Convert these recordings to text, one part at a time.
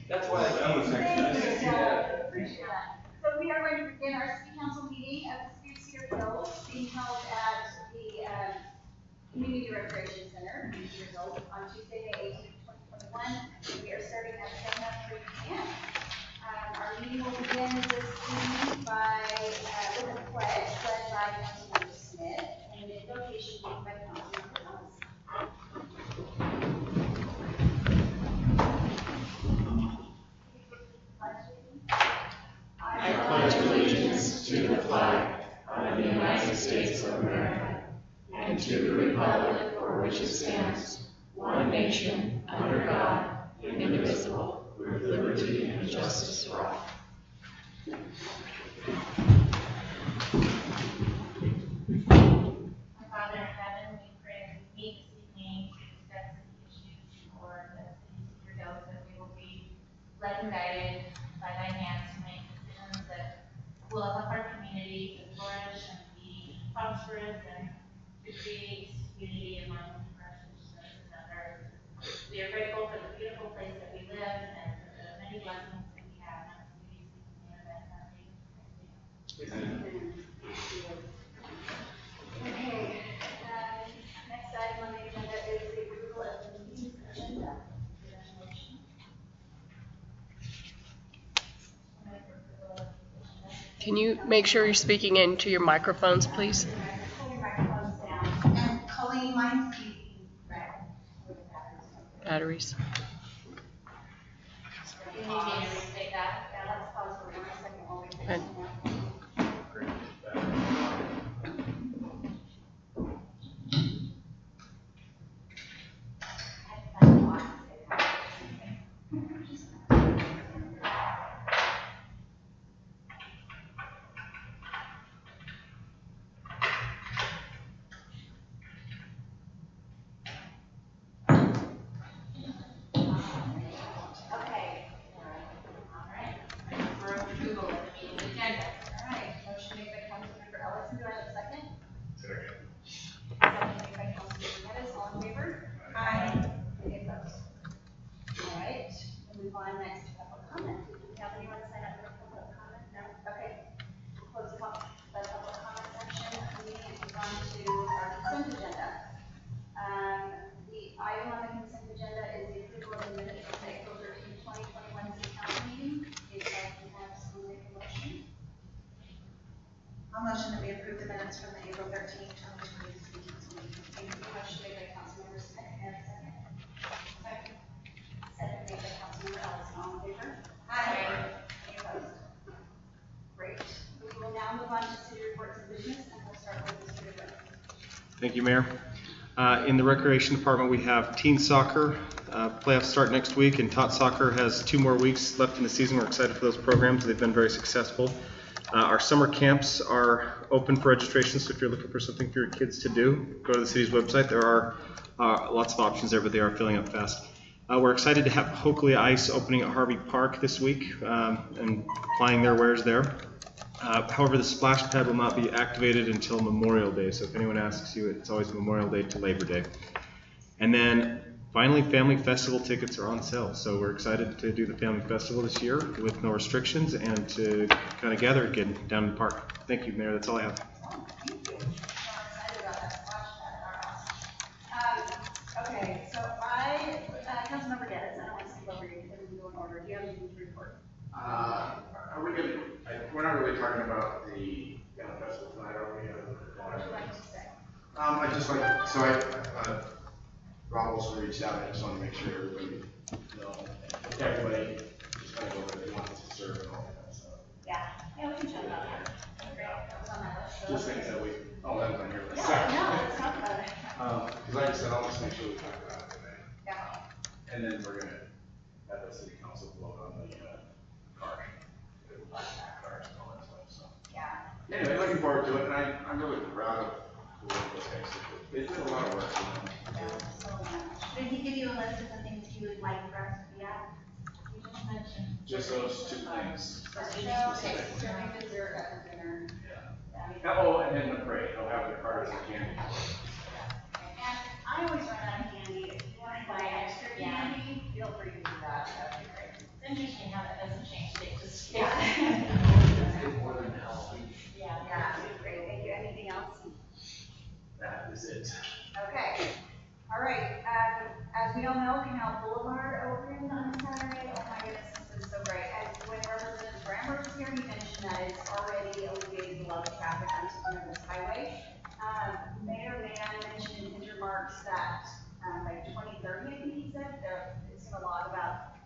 That's why that was Thank nice. you. Appreciate that. So we are going to begin our city council meeting of the City of Cedar Hills, being held at the Community Recreation Center in Cedar Hills on Tuesday, May 18th, 2021. We are starting at 7:03 p.m. Our meeting will begin this evening with a pledge led by Councilmember Smith and an invocation given by Councilmember Ellis. I pledge allegiance to the flag of the United States of America and to the republic for which it stands, one nation, under God, indivisible, with liberty and justice for all. Our Father in heaven, we pray as we meet this evening to discuss the issues for the city of Cedar Hills, that we will be led and guided by thy hands to make decisions that will help our community to flourish and be prosperous and to create unity among our citizens and others. We are grateful for the beautiful place that we live and for the many blessings that we have in our community. Okay, next item on the agenda is the approval of the meeting agenda. Can you make sure you're speaking into your microphones, please? Pull your microphones down. And Colleen, mine's speaking red. Batteries. Do you need me to restate that? Yeah, let's pause for 1 second while we fix And- it. Okay. All right. For approval of the meeting agenda. All right. Motion made by Councilmember Ellison. Do I have a second? Second made by Councilmember Geddes. All in favor? Aye. Any opposed? All right. We'll move on next to public comment. Do we have anyone sign up for public comment? No? Okay. We'll close the public comment section of the meeting and move on to our consent agenda. The item on the consent agenda is the approval of the minutes from the April 13, 2021 city council meeting. If I can have someone make a motion. I'll motion that we approve the minutes from the April 13, 2020 city council meeting. Thank you. Motion made by Councilmember Smith. May I have a second? Second. Second made by Councilmember Ellison. All in favor? Aye. Any opposed? Great. We will now move on to city reports and business, and we'll start with Mr. Wood. Thank you, Mayor. In the Recreation Department, we have teen soccer. Playoffs start next week, and Tot Soccer has 2 more weeks left in the season. We're excited for those programs. They've been very successful. Our summer camps are open for registration, so if you're looking for something for your kids to do, go to the city's website. There are lots of options there, but they are filling up fast. We're excited to have Hoklea Ice opening at Harvey Park this week and applying their wares there. However, the splash pad will not be activated until Memorial Day, so if anyone asks you, it's always Memorial Day to Labor Day. And then finally, Family Festival tickets are on sale, so we're excited to do the Family Festival this year with no restrictions and to kind of gather again down in the park. Thank you, Mayor. That's all I have. Thank you. I'm excited about that splash pad. Okay, so Councilmember Geddes, I don't want to skip over you because we go in order. Do you have anything to report? Are we going to, we're not really talking about the festival tonight, are we? What would you like to say? I just like, so Rob also reached out, I just want to make sure everybody just kind of go where they want to serve and all that stuff. Yeah, we can chat about that. Great, that was on my list. Just things that that was on your list. Yeah, no, let's talk about it. Because like I said, I'll just make sure we talk about it today. Yeah. And then we're going to have the city council vote on the cars. Cars and all that stuff, so. Yeah. Anyway, looking forward to it, and I'm really proud of the work those guys did. They did a lot of work. Did he give you a list of the things he would like for us to be at? You just mentioned. Just those 2 things. Serving dessert at the dinner. Yeah. Oh, and then the parade, they'll have their cars and candy. And I always run out of candy. If you want to buy extra candy, feel free to do that. That'd be great. interesting how that doesn't change state to state. More than Halloween. Yeah, great, thank you. Anything else? That is it. Okay, all right, as we all know, Canal Boulevard opened on Saturday. Oh my goodness, this is so great. And when Representative Brammer was here, he mentioned that it's already alleviated a lot of traffic on this highway. Mayor Mann mentioned in his remarks that by 2030, I think he said, it's a lot about,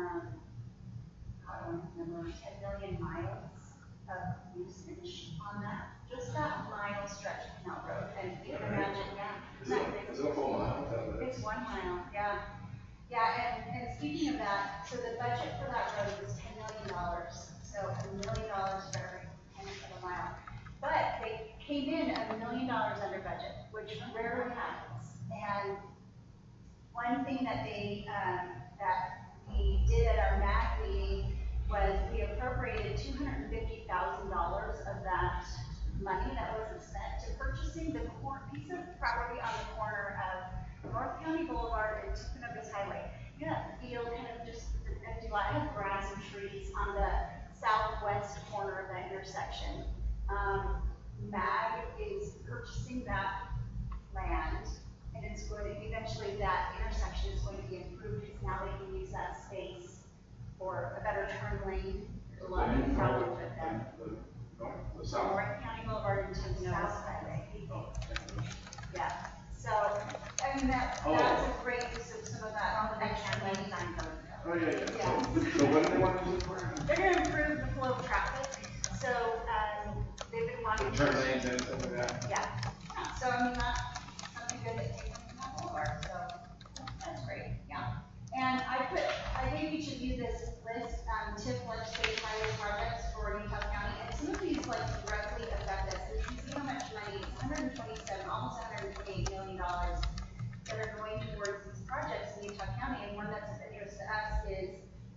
I don't remember, 10 million miles of usage on that, just that mile stretch of Canal Road. And you can imagine, Is it a full mile? Is that what it is? it's 1 mile, yeah. Yeah, and speaking of that, so the budget for that road was $10 million. So $1 million for every tenth of a mile. But they came in $1 million under budget, which rarely happens. And one thing that that we did at our MAC meeting was we appropriated $250,000 of that money that wasn't spent to purchasing the piece of property on the corner of North County Boulevard and Tucanogas Highway. You know that field kind of just empty lot, it has grass and trees on the southwest corner of that intersection. MAG is purchasing that land, and it's going to, eventually that intersection is going to be improved, because now they can use that space for a better turn lane. There's a lot of problems with that. The south. North County Boulevard and Tucanogas Highway. Yeah, so, I mean, that's a great use of some of that, all the extra lane time. Oh, yeah. Yeah. So what do they want to do for it? They're gonna improve the flow of traffic, so, they've been wanting. Turn lanes and stuff like that? Yeah, so I mean, that's something good that came from that boulevard, so that's great, yeah. And I gave each of you this list, TIF legislative highway projects for Utah County, and some of these like directly affect us. If you see how much money, it's almost $128 million that are going towards these projects in Utah County, and one that's of interest to us is,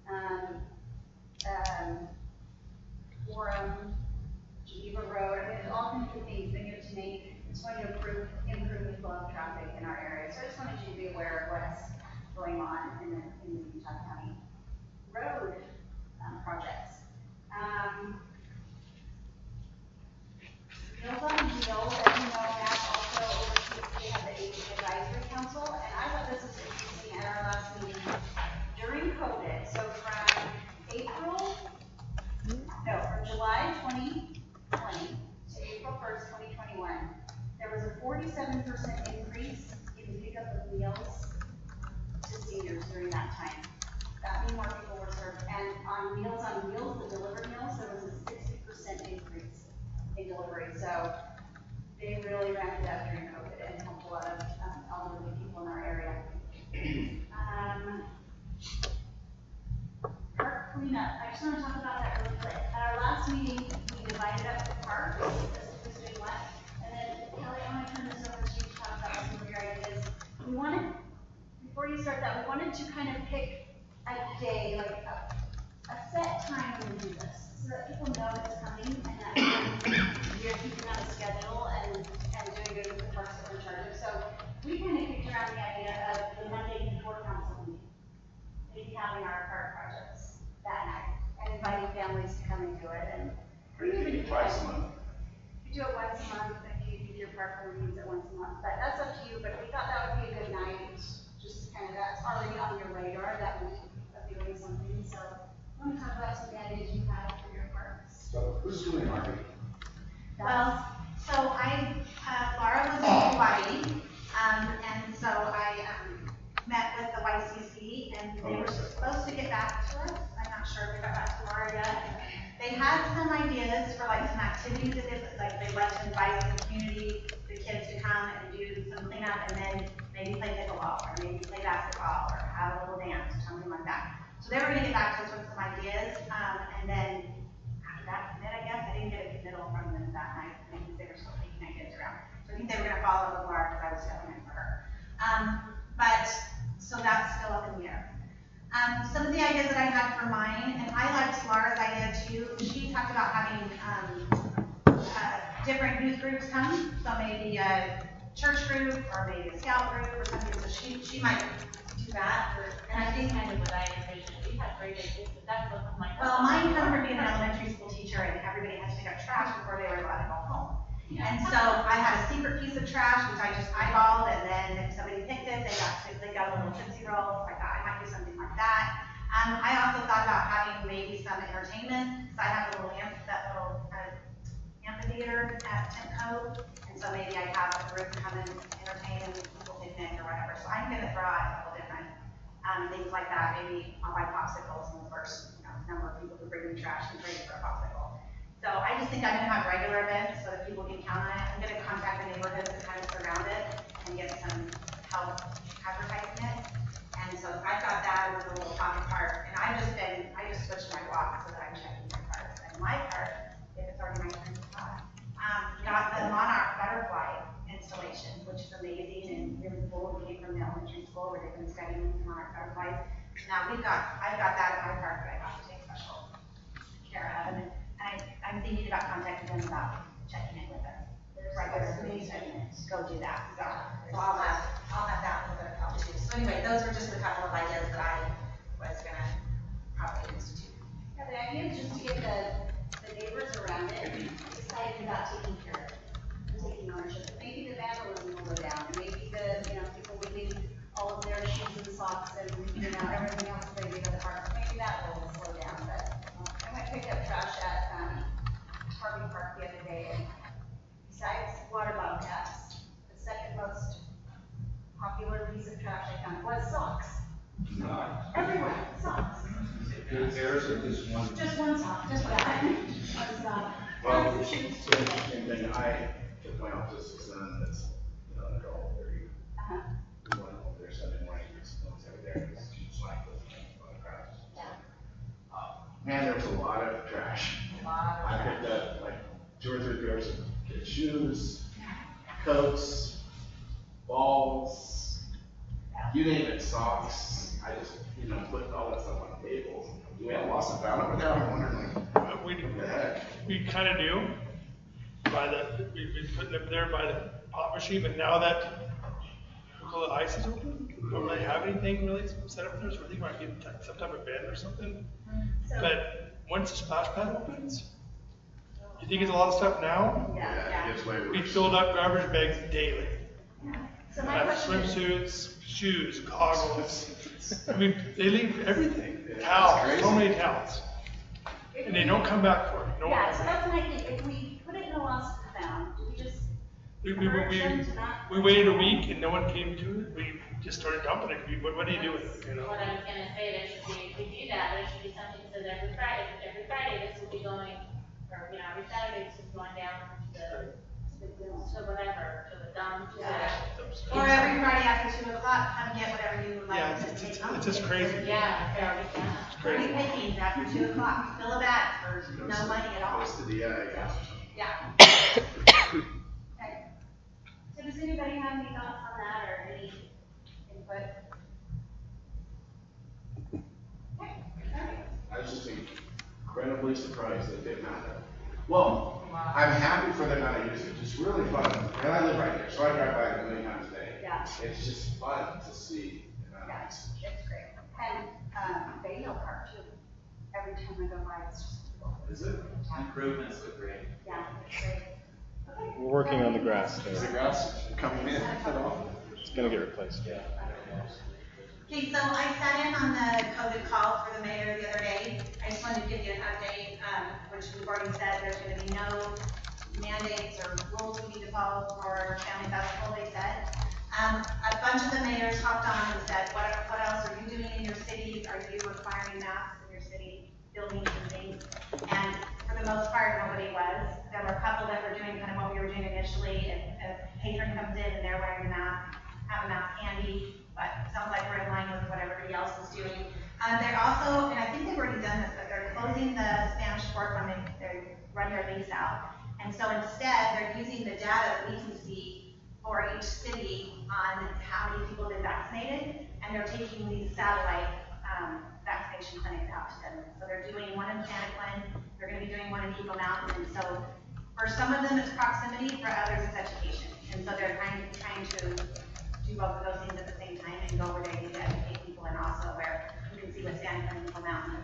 Forum, Geneva Road, I mean, there's all kinds of things that get to make, it's going to improve the flow of traffic in our area. So I just wanted you to be aware of what's going on in the Utah County road projects. Meals on Wheels, as you know, Matt also oversees, they have the Aging Advisory Council, and I thought this was interesting at our last meeting during COVID. So from July 2020 to April 1st, 2021, there was a 47% increase in pickup of meals to seniors during that time. That means more people were served. And on Meals on Wheels, the delivered meals, there was a 60% increase in delivery. So they really ramped it up during COVID and helped a lot of elderly people in our area. Park cleanup. I just want to talk about that real quick. At our last meeting, we divided up the parks, who's doing what. And then, Kelly, I want to turn this over to you to talk about some of your ideas. We wanted, before you start that, we wanted to kind of pick a day, like a set time when we do this, so that people know it's coming and that you're keeping on a schedule and doing good with the parks that we're in charge of. So we kind of kicked around the idea of the Monday before council meeting, maybe having our park projects that night and inviting families to come and do it. And Or you think twice a month? you do it once a month, if you do your park meetings at once a month, but that's up to you. But we thought that would be a good night, just kind of that's already on your radar that week of doing something. So I want to talk about some ideas you have for your parks. So who's doing marketing? Well, so Laura was in Hawaii, and so I met with the YCC, and they were supposed to get back to us. I'm not sure if they got back to Laura yet. They had some ideas for like some activities that they'd like to invite the community, the kids to come and do some cleanup, and then maybe play pickleball, or maybe play basketball, or have a little dance, or something like that. So they were going to get back to us with some ideas, and then after that commit, I guess, I didn't get a committal from them that night, because they were still taking ideas around. So I think they were going to follow up with Laura, because I was filling in for her. So that's still up in the air. Some of the ideas that I had for mine, and I liked Laura's idea too. She talked about having different youth groups come, so maybe a church group or maybe a scout group or something. So she might do that. And I think kind of what I envisioned, we had or that's what my. Well, mine comes from being an elementary school teacher and everybody had to pick up trash before they were allowed to go home. And so I had a secret piece of trash, which I just eyeballed, and then if somebody picked it, they got a little Tootsie Roll. So I thought I might do something like that. I also thought about having maybe some entertainment. So I have a little amphitheater at Timco, and so maybe I have a group come and entertain and people picnic or whatever. So I'm gonna throw out a couple different things like that. Maybe I'll buy popsicles and the first number of people who bring me trash and trade for a popsicle. So I just think I'm gonna have regular events so that people can count on it. I'm gonna contact the neighborhoods that kind of surround it and get some help advertising it. And so I've got that with a little pocket cart, and I just switched my walk so that I'm checking my carts. And my cart, if it's already my turn to talk, got the Monarch butterfly installation, which is amazing and really cool. It came from the elementary school where they've been studying Monarch butterflies. Now I've got that in my cart that I have to take special care of, and I'm thinking about contacting them about checking it with them. Regularly, go do that. So I'll have that little bit of help too. So anyway, those are just a couple of ideas that I was gonna probably institute. Yeah, the idea is just to get the neighbors around it excited about taking care of it, taking ownership. Maybe the vandalism will go down, and maybe the people leaving all of their shoes and socks and everything else they leave at the park. Maybe that will slow down. But I went and picked up trash at Harvey Park the other day, and besides water bottle caps, the second most popular piece of trash I found was socks. Everywhere, socks. There's just one. Just one sock, just one. One sock. Well, it's interesting thing. I took my autistic son that's an adult, very, we went over there Sunday morning, he's over there, he's like this, a lot of trash. Man, there was a lot of trash. I picked up like 2 or 3 pairs of kids' shoes, coats, balls, you name it, socks. I just, put all that stuff on the table. Do we have lost and found over there? I'm wondering, like, what the heck? We kind of do. We've been putting them there by the pop machine, but now that the ice is open, we don't really have anything really set up there, so we might get some type of bed or something. But once the splash pad opens, you think it's a lot of stuff now? Yeah, it gets way We worse. filled up garbage bags daily. So my question is, Swimsuits, shoes, goggles. I mean, they leave everything. Yeah, Towels, that's so crazy. many towels. And they don't come back for it. No yeah, one so comes back. that's my thing. If we put it in a lost and found, do we just We encourage them to not? waited a week and no one came to it. We just started dumping it. What do you do with it? What I was gonna say, there should be, if we do that, there should be something that says every Friday this will be going, or, every Saturday this is going down to whatever, to the dump, to the. Or every Friday after 2 o'clock, come get whatever you would like Yeah, to take home. it's just crazy. Yeah, it's already done. Free pickings after 2 o'clock. Fill a bag for no money at all. Goes to the, Yeah. Okay. So does anybody have any thoughts on that or any input? Okay, all right. I was just incredibly surprised that they amount of. Well, I'm happy for the amount of usage. It's really fun. And I live right here, so I drive by it a million times a day. Yeah. It's just fun to see the amount of usage. It's great. And, they know part too. Every time I go by, it's just cool. Is it? Improvements look great. Yeah, it's great. Okay. We're working on the grass Is the there. grass coming in at all? It's gonna get replaced. Yeah. Okay, so I sat in on the COVID call for the mayor the other day. I just wanted to give you an update, which we've already said there's gonna be no mandates or rules we need to follow for family festival, they said. A bunch of the mayors hopped on and said, what else are you doing in your cities? Are you requiring masks in your city, buildings and things? And for the most part, nobody was. There were a couple that were doing kind of what we were doing initially. If a patron comes in and they're wearing a mask, have a mask handy, but it sounds like we're in line with what everybody else is doing. They're also, and I think they've already done this, but they're closing the Spanish Fork when they run their lease out. And so instead, they're using the data that we can see for each city on how many people have been vaccinated, and they're taking these satellite vaccination clinics out to them. So they're doing one in Panequin, they're going to be doing one in Eagle Mountain, and so for some of them it's proximity, for others it's education. And so they're trying to do both of those things at the same time and go where they need to educate people, and also where you can see with Panequin and Eagle Mountain,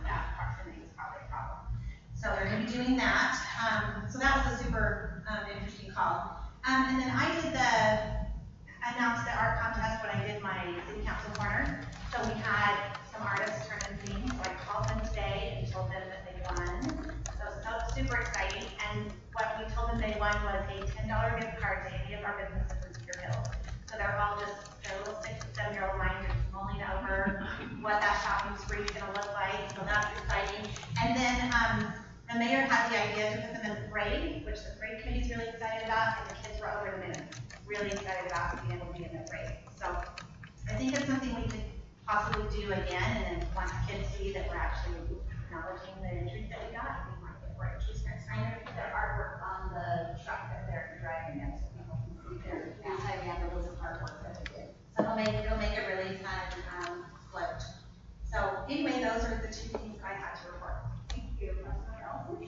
and what we told them they won was a $10 gift card to any of our businesses in Cedar Hill. So they're all just, their little 6 to 7-year-old minds are just mulling over what that shopping spree is gonna look like, so that's exciting. And then, the mayor had the idea to put them in the parade, which the parade committee's really excited about, and the kids were over the moon, really excited about being able to be in the parade. So I think it's something we could possibly do again, and then once kids see that we're actually acknowledging the entries that we got, we might get more entries next time. I'm gonna put their artwork on the truck that they're driving in, so people can see their anti-vandalism artwork that they did. So it'll make it really fun, float. So anyway, those are the 2 things I had to report. Thank you. Councilmember Ellison?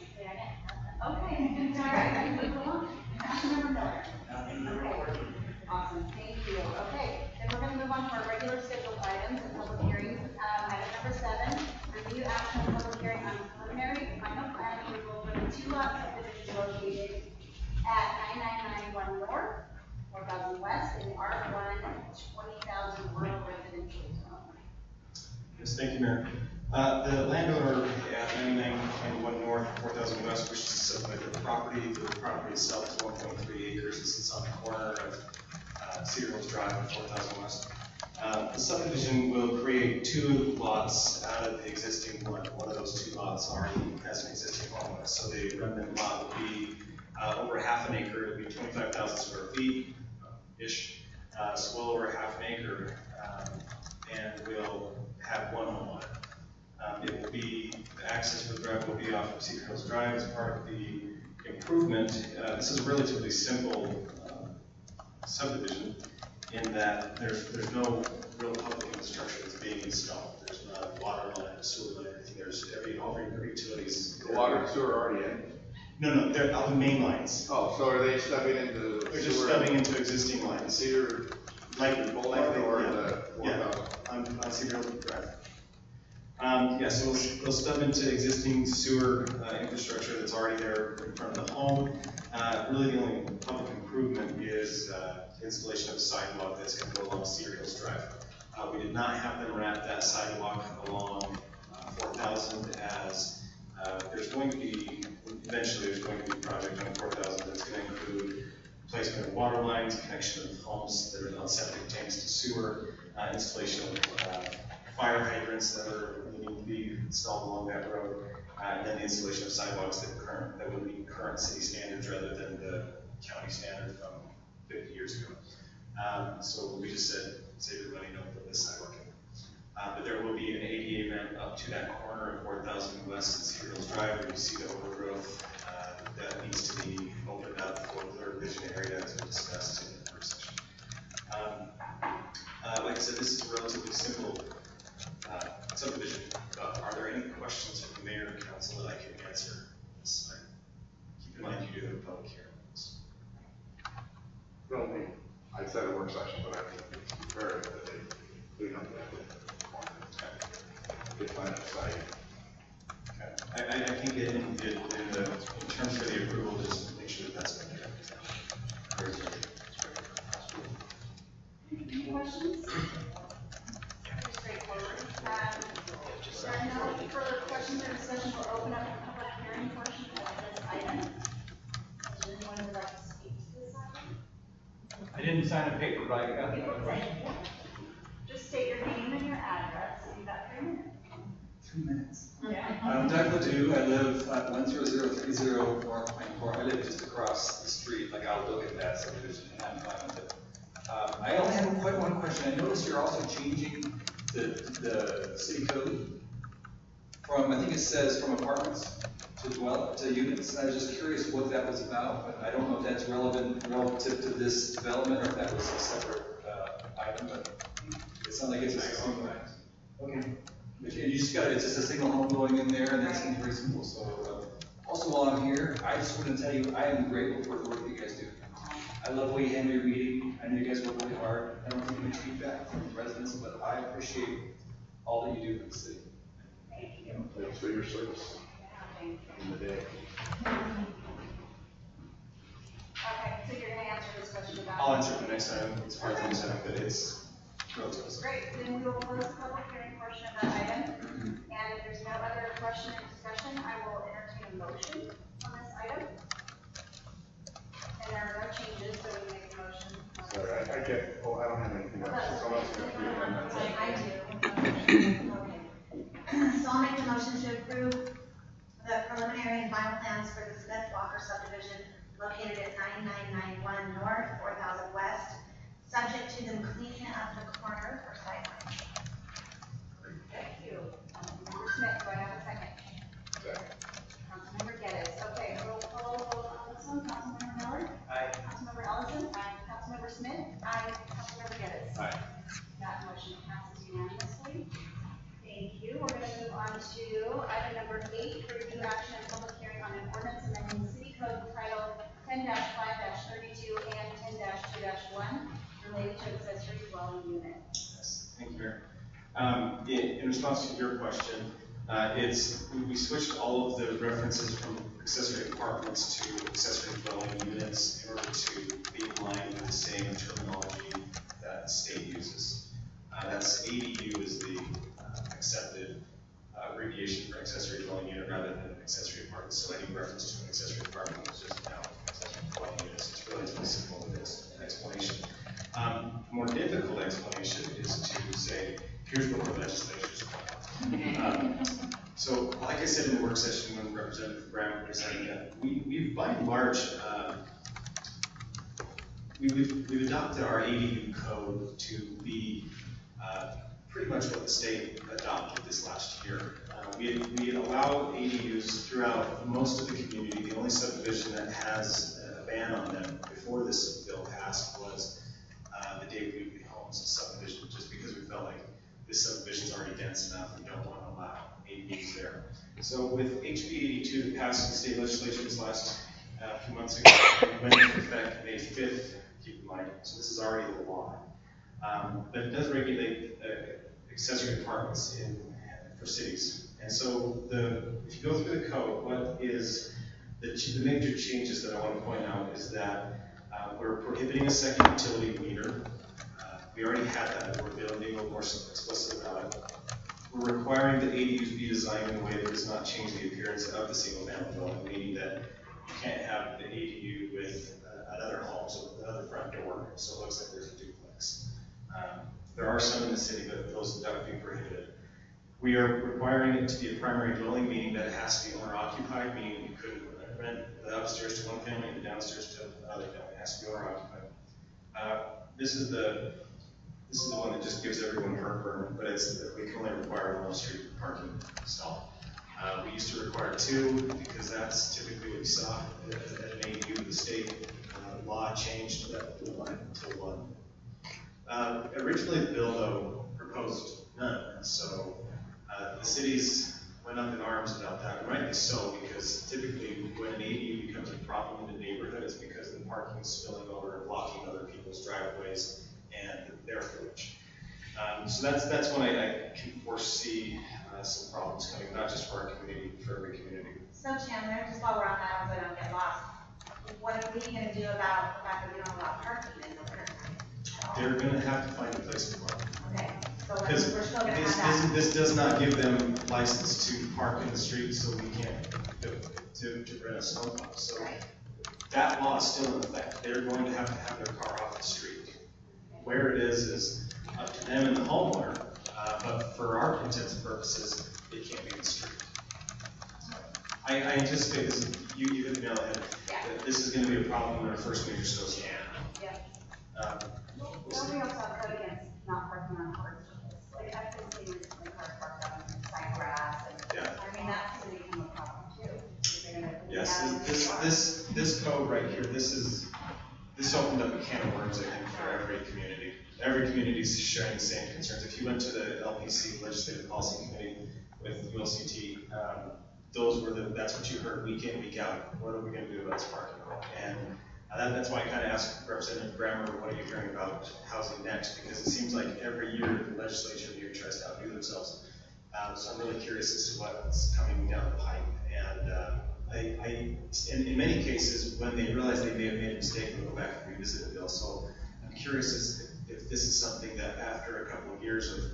Okay, all right, move along. Councilmember Miller? Okay, awesome, thank you. Okay, then we're gonna move on to our regular scheduled items and public hearings. Item number 7, review action on public hearing on preliminary final plan approval for the 2-lot subdivision located at 9991 North, 4000 West, in R1, 20,000 rural residential zone. Yes, thank you, Mayor. The landowner at 9991 North, 4000 West wishes to subdivide the property. The property itself is 1.3 acres. It sits on the corner of Cedar Hills Drive and 4000 West. The subdivision will create 2 lots out of the existing one. One of those 2 lots already has an existing home. So the remnant lot will be over half an acre. It'll be 25,000 square feet ish, so well over half an acre, and we'll have 1 home on it. It will be, the access for the drive will be off of Cedar Hills Drive as part of the improvement. This is a relatively simple subdivision in that there's no real public infrastructure that's being installed. There's not a water line, a sewer line, anything. There's all utilities. The water and sewer are already in? No, they're all the main lines. Oh, so are they stubbing into the They're just stubbing into existing lines. Cedar, Boulevard or the 4,000? On Cedar Hills Drive. So they'll stub into existing sewer infrastructure that's already there in front of the home. Really the only public improvement is the installation of a sidewalk that's going to go along Cedar Hills Drive. We did not have them wrap that sidewalk along 4,000 as there's going to be, eventually there's going to be a project on 4,000 that's going to include placement of water lines, connection of homes that are not septic tanks to sewer, installation of fire hydrants that need to be installed along that road, and then the installation of sidewalks that would meet current city standards rather than the county standard from 50 years ago. So we just said, save your money, don't put this sidewalk in. But there will be an ADA ramp up to that corner of 4000 West and Cedar Hills Drive, where you see the overgrowth that needs to be opened up for the vision area as we discussed in the first session. Like I said, this is a relatively simple subdivision. Are there any questions from the mayor and council that I can answer? Keep in mind you do have a public hearing. No, I said a work session, but I think it's fair that they clean up that. Get line of sight. Okay. I think in terms for the approval, just make sure that that's been done. Any questions? Pretty straightforward. If there are no further questions or discussion, we'll open up the public hearing portion of this item. Is there anyone who would like to speak to this item? I didn't sign a paper, but I got the other question. Just state your name and your address, and you got 3 minutes. 2 minutes. Yeah. I'm Doug Ledoux. I live at 10030 North Pine Court. I live just across the street. Like, I'll look at that subdivision and I'm fine with it. I only have quite one question. I noticed you're also changing the city code from, I think it says from apartments to units. And I was just curious what that was about, but I don't know if that's relevant relative to this development or if that was a separate item, but it sounds like it's a single. Okay. You just got, it's just a single home going in there, and that seems very simple. So, also while I'm here, I just want to tell you, I am grateful for the work you guys do. I love the way you handle your meeting. I know you guys work really hard. I don't take much feedback from residents, but I appreciate all that you do for the city. Thank you. Thanks for your service Thank you. in the day. Okay, so you're going to answer this question about. I'll answer it the next time. It's part of the next time, but it's relatively simple. Great, then we will close the public hearing portion of that item. And if there's no other question or discussion, I will entertain a motion on this item. So I'll make the motion to approve the preliminary and final plans for the Smith Walker subdivision located at 9991 North, 4000 West, subject to them cleaning up the corner for sidelines. Thank you. Councilmember Smith, do I have a second? Councilmember Geddes. Okay, roll call vote on this one. Councilmember Miller? Aye. Councilmember Ellison? Aye. Councilmember Smith? Aye. Councilmember Geddes? Aye. That motion passes unanimously. Thank you. We're going to move on to item number 8, review action and public hearing on an ordinance amending the city code titled 10-5-32 and 10-2-1 related to accessory dwelling unit. Yes, thank you, Mayor. In response to your question, we switched all of the references from accessory apartments to accessory dwelling units in order to be in line with the same terminology that the state uses. That's ADU is the accepted abbreviation for accessory dwelling unit rather than accessory apartment. So any reference to an accessory apartment is just now accessory dwelling units. It's relatively simple in its explanation. A more difficult explanation is to say, here's what the legislature is about. So, like I said in the work session when Representative Graham presented that, we've by and large, we've adopted our ADU code to be pretty much what the state adopted this last year. We allow ADUs throughout most of the community. The only subdivision that has a ban on them before this bill passed was the David Wheatley Homes subdivision, just because we felt like this subdivision is already dense enough. We don't want to allow ADUs there. So with HB 82 that passed in the state legislature this last few months ago, went into effect May 5th, keep in mind, so this is already the law. But it does regulate accessory apartments for cities. And so if you go through the code, what is the major changes that I want to point out is that we're prohibiting a second utility meter. We already had that, but we're being a little more explicit about it. We're requiring that ADUs be designed in a way that does not change the appearance of the single-family dwelling, meaning that you can't have the ADU with another home, so with another front door, so it looks like there's a duplex. There are some in the city, but that would be prohibited. We are requiring it to be a primary dwelling, meaning that it has to be owner-occupied, meaning you couldn't rent the upstairs to one family and the downstairs to another family. It has to be owner-occupied. This is the one that just gives everyone heartburn, but we can only require one street parking stall. We used to require 2 because that's typically what we saw at an ADU. The state law changed that to 1. Originally, the bill though proposed none, so the cities went up in arms about that, and rightly so, because typically when an ADU becomes a problem in the neighborhood, it's because the parking is spilling over and blocking other people's driveways and their footage. So that's when I can foresee some problems coming, not just for our community, for every community. So Chandler, just while we're on that, so I don't get lost, what are we going to do about the fact that we don't allow parking in the winter time? They're going to have to find a place to park. Okay, so Because we're still going to have that. this does not give them license to park in the street, so we can't to rent a snowplow. So Right. that law is still in effect. They're going to have their car off the street. Where it is up to them and the homeowner, but for our intents and purposes, it can't be in the street. I anticipate this, you hit the nail on the head, that this is going to be a problem when our first major snowstorm. Yeah. We'll Don't see. we also have code against not parking on hard surface? Like, I've been seeing recently cars parked on side grass, and, Yeah. I mean, that's gonna become a problem too. If they're gonna- Yes, this code right here, this opened up a can of worms, I think, for every community. Every community is sharing the same concerns. If you went to the LPC, Legislative Policy Committee, with ULCT, that's what you heard week in, week out. What are we going to do about this parking? And that's why I kind of asked Representative Grammer, what are you hearing about housing next? Because it seems like every year the legislature here tries to outdo themselves. So I'm really curious as to what's coming down the pipe. And in many cases, when they realize they may have made a mistake, they'll go back and revisit the bill. So I'm curious as if this is something that after a couple of years of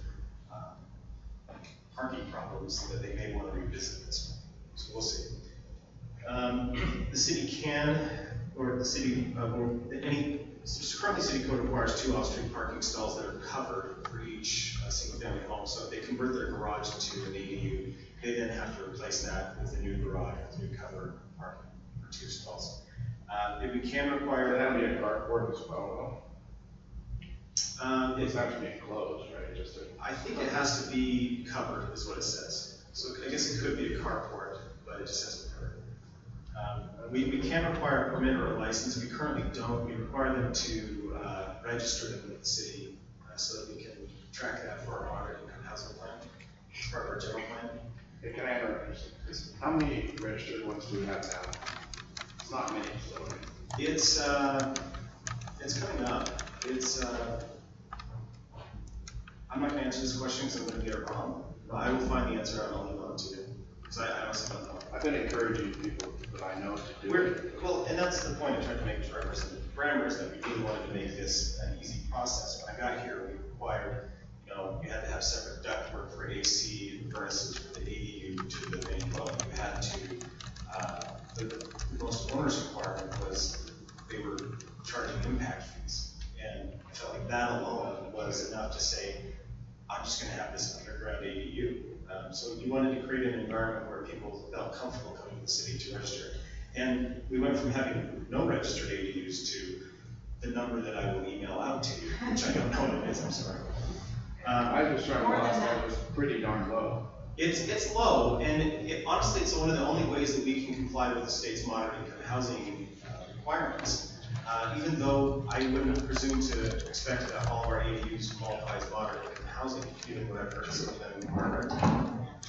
parking problems, that they may want to revisit this one. So we'll see. The city can, or the city, or any So currently, city code requires 2 off-street parking stalls that are covered for each single-family home. So if they convert their garage into an ADU, they then have to replace that with a new garage, with new covered parking for 2 stalls. If we can require That would be a carport as well, though. it's It's actually enclosed, right? Just a. I think it has to be covered, is what it says. So I guess it could be a carport, but it just has to be covered. We can require a permit or a license. We currently don't. We require them to register them with the city so that we can track that for our moderate income housing plan, as part of our general plan. Hey, can I interrupt? How many registered ones do we have now? It's not many, so. It's coming up. I'm not going to answer this question because I'm going to get it wrong. But I will find the answer and I'll email it to you because I honestly don't know. I've been encouraging people that I know to do it. Well, and that's the point I'm trying to make to represent the parameters that we really wanted to make this an easy process. When I got here, we required, you had to have separate ductwork for AC and furnaces for the ADU to the main dwelling. You had to, the most onerous requirement was they were charging impact fees. And I felt like that alone was enough to say, I'm just going to have this underground ADU. So you wanted to create an environment where people felt comfortable coming to the city to register. And we went from having no registered ADUs to the number that I will email out to you, which I don't know what it is, I'm sorry. I was just trying to realize that was pretty darn low. It's low, and honestly, it's one of the only ways that we can comply with the state's moderate income housing requirements. Even though I wouldn't presume to expect that all of our ADUs qualify as moderate income housing, given what I've heard some of them are.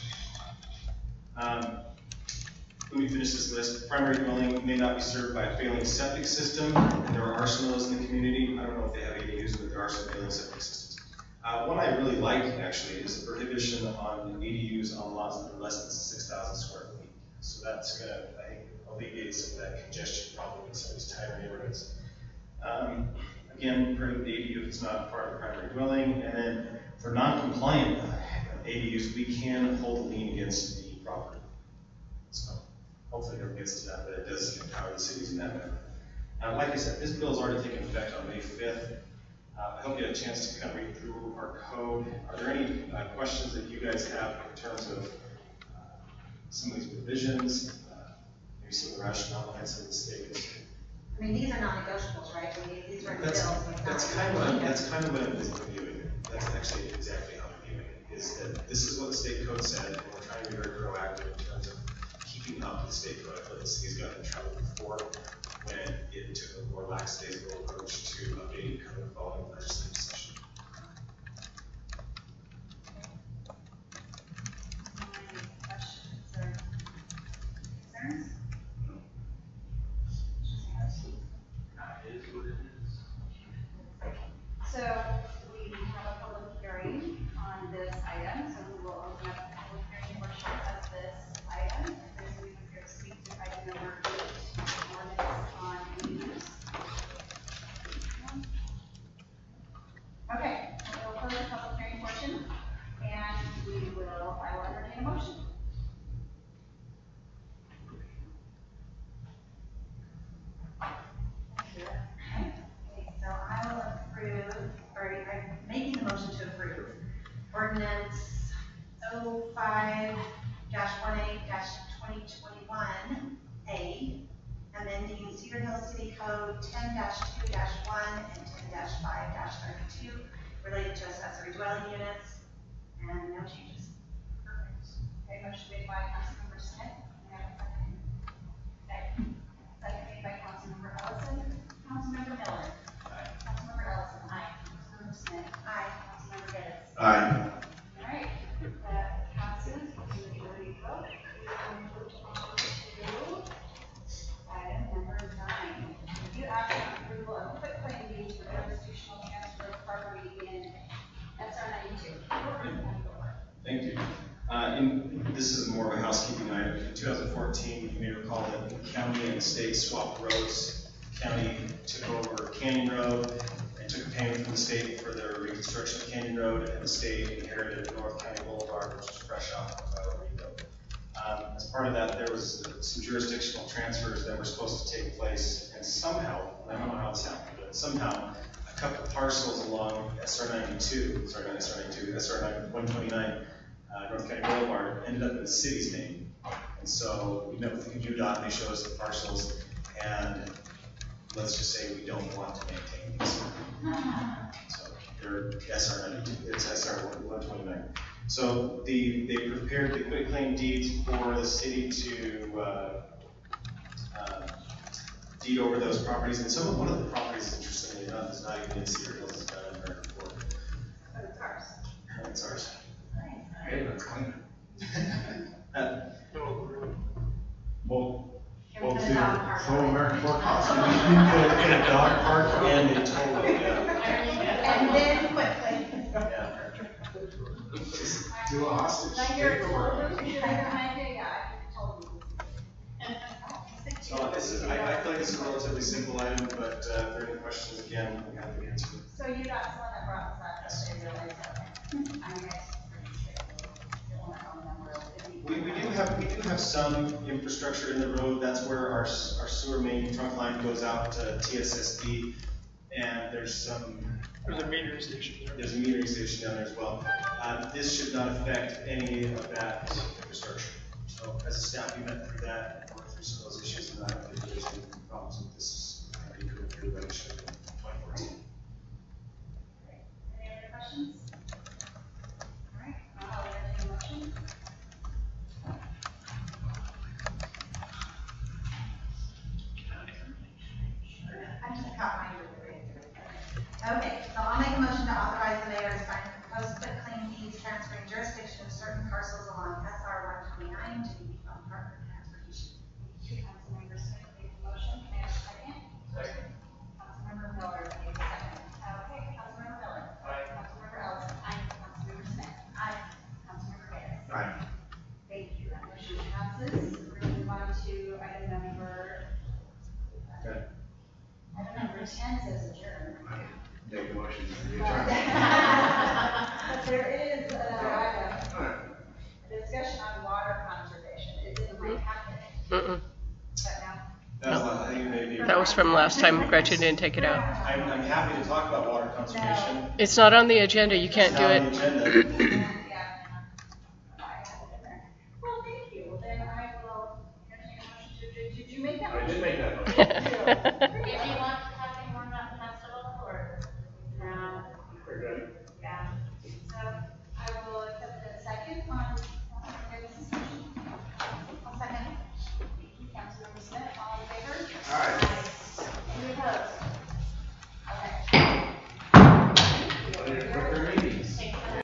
Let me finish this list. Primary dwelling may not be served by a failing septic system, and there are some of those in the community. I don't know if they have ADUs, but there are some failing septic systems. One I really like, actually, is the prohibition on ADUs on lots that are less than 6,000 square feet. So that's going to, I think, alleviate some of that congestion problem in some of these tighter neighborhoods. Again, prohibit the ADU if it's not part of the primary dwelling. And then for non-compliant ADUs, we can hold a lien against the property. So hopefully it never gets to that, but it does empower the cities in that manner. Like I said, this bill has already taken effect on May 5th. I hope you had a chance to kind of read through our code. Are there any questions that you guys have in terms of some of these provisions, maybe some of the rationale behind some of the statements? I mean, these are non-negotiables, right? I mean, these are in the bills. That's kind of what I'm viewing it. That's actually exactly how I'm viewing it, is that this is what the state code said, and we're trying to be very proactive in terms of keeping up with the state code. I feel like the city's gotten in trouble before when it took a more lackadaisical approach to updating code following legislative session. Any questions or concerns? So we have a public hearing on this item, so we will open up the public hearing portion of this item. If there's anyone here to speak to item number 8, ordinance on ADUs. Okay, we'll close the public hearing portion, and I will entertain a motion. Okay, so I will approve, or I'm making the motion to approve ordinance 05-18-2021A, amending Cedar Hill City Code 10-2-1 and 10-5-32 related to accessory dwelling units, and no changes. Perfect. Okay, motion made by Councilmember Smith. May I have a second? Second. Second made by Councilmember Ellison. Councilmember Miller. Aye. Councilmember Ellison. Aye. Councilmember Smith. Aye. Councilmember Geddes. Aye. All right, that passes with the majority vote. We will move on to item number 9. Review action on approval of quitclaim deeds for institutional transfer of property in SR 92. Thank you. This is more of a housekeeping item. In 2014, you may recall that the county and the state swapped roads. The county took over Canyon Road and took a payment from the state for the reconstruction of Canyon Road, and the state inherited North County Boulevard, which was fresh off of rebuild. As part of that, there was some jurisdictional transfers that were supposed to take place, and somehow, I don't know how this happened, but somehow a couple of parcels along SR 129, North County Boulevard ended up in the city's name. And so we met with the UDOT, and they showed us the parcels, and let's just say we don't want to maintain these. So they're SR 92, it's SR 129. So they prepared the quitclaim deed for the city to deed over those properties, and one of the properties, interestingly enough, is not even in Cedar Hills, it's down in American Fork. But it's ours. It's ours. Hey, that's clean. Well, Can we put a dog park? So American Fork House. in a dog park and a toll road, yeah. And then quickly. Yeah. Do a hostage. Now you're a total group, you should have my day, yeah, I told you. So I feel like this is a relatively simple item, but if there are any questions, again, I'm happy to answer them. So you're not someone that brought this up, that they realized that, I mean, it's pretty straightforward. We do have some infrastructure in the road. That's where our sewer main trunk line goes out to TSSD, and there's a metering station there. There's a metering station down there as well. This should not affect any of that infrastructure. So as a staff, we went through that and worked through some of those issues, and I don't think there's any problems with this. I think we're pretty well should in 2014. Any other questions? All right, I'll entertain a motion. I just got mine with the green. Okay, so I'll make a motion to authorize the mayor to sign the proposed quitclaim deeds transferring jurisdiction of certain parcels along SR 129 to the Department of Transportation. Councilmember Smith made the motion, may I have a second? Second. Councilmember Miller made the second. Okay, Councilmember Miller. Aye. Councilmember Ellison. Aye. Councilmember Smith. Aye. Councilmember Reyes. Aye. Thank you, that motion passes. We're going to move on to item number. Okay. Item number 10 says adjourn. Make a motion to But adjourn. there is another item, a discussion on water conservation. It's in my packet. Mm-mm. But now, I think it may be. That was from last time. Gretchen didn't take it out. I'm happy to talk about water conservation. It's not on the agenda. You can't do It's it. not on the agenda. yeah. I have it in there. Well, thank you. Well, then I will entertain a motion to adjourn. Did you make that I motion? did make that motion. If you want to talk any more about the festival, or? No. We're good. Yeah. So I will accept a second on Davis's motion. I'll second. Thank you, Councilmember Smith. All in favor? All right.